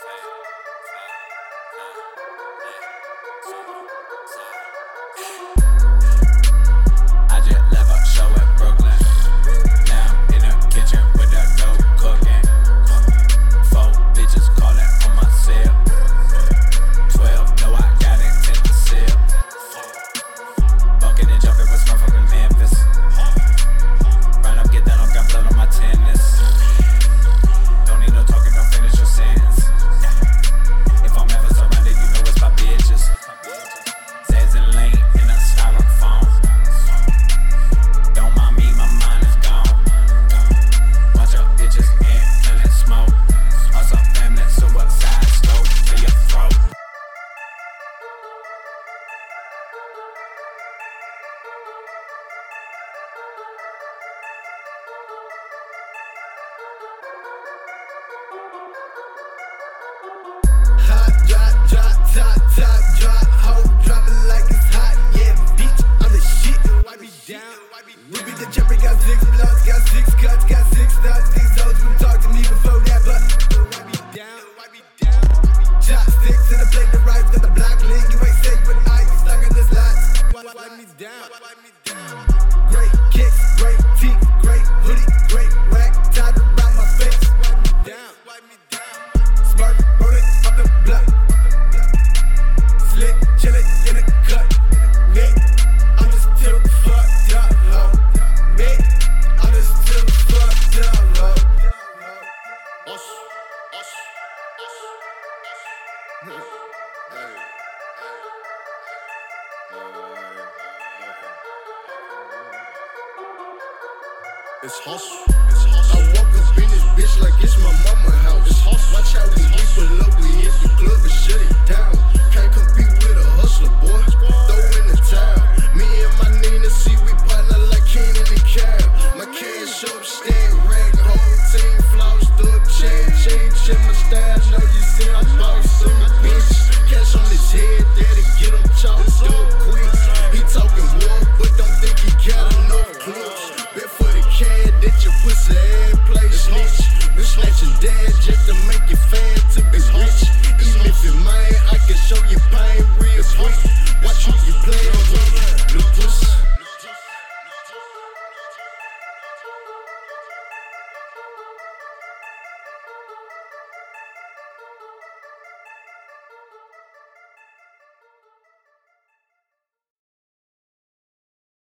I just left a show in Brooklyn. Now I'm in the kitchen with the dope cooking. 4 bitches calling on my cell. 12, no, I got intent to sell. Bucking and jumping with Smurf up in Memphis. Run up, get down, I've got blood on my tennis. Don't need no talking, don't finish your sentence. If I'm ever surrounded, you know it's my bitches. Zaz and Lane in a styrofoam. Don't mind me, my mind is gone. Bunch of bitches in feeling smoke. Also family, suicide scope to your throat. Hot drop, drop, top, top, drop, hoe, drop it like it's hot, yeah, bitch, I'm the shit, wipe me down. We be the champion, got 6 blunts, got 6 cuts, got 6 stunts. These hoes wouldn't talk to me before that, but wipe me down, wipe me down. Chopsticks in the plate, the rice, got the block lit, you ain't safe with ice, stuck in this lot. Wipe me down, wipe me down. Great kicks, great teeth, great hoodie, great rack, tied around my face. Wipe me down, wipe me down. Smart, rolling up the block. Slick, chillin' in the cut. Me, I'm just too fucked up, ho. Me, I'm just too fucked up, ho. It's hustle. I walk up in this bitch like it's my mama house. It's hustle. Watch out when we pull up, we hit the club and shut it down. Can't compete with a hustler, boy. Throw in the towel. Me and